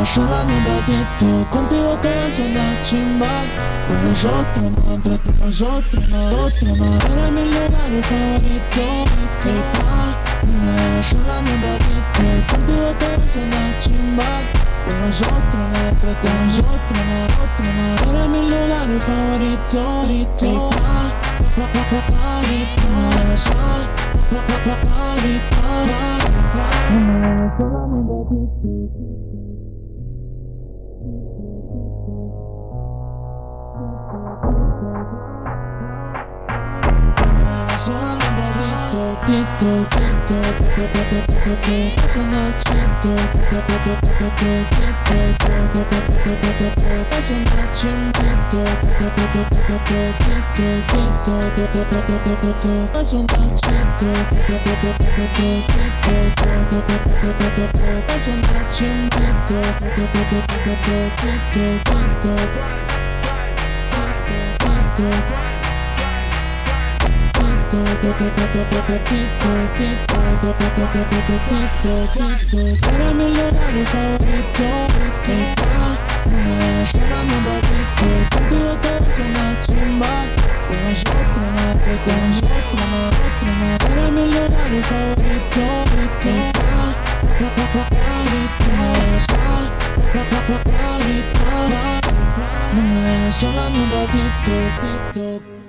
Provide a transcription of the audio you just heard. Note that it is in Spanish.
sola ni un ratito, contigo todo es una chimba. Con nosotros no, entre nosotros no, otro no. Eres mi lugar favorito. No me dejes sola ni un ratito, contigo todo es una chimba. Con nosotros no, entre nosotros no, otro no. Eres mi lugar favorito. No me dejes sola, no me dejes sola ni un ratito. Era mi lugar favorito. No me dejes sola ni un ratito, contigo todo es una chimba. Con nosotros no, con nosotros no, otro no. Era mi lugar favorito. No me dejes sola ni un ratito.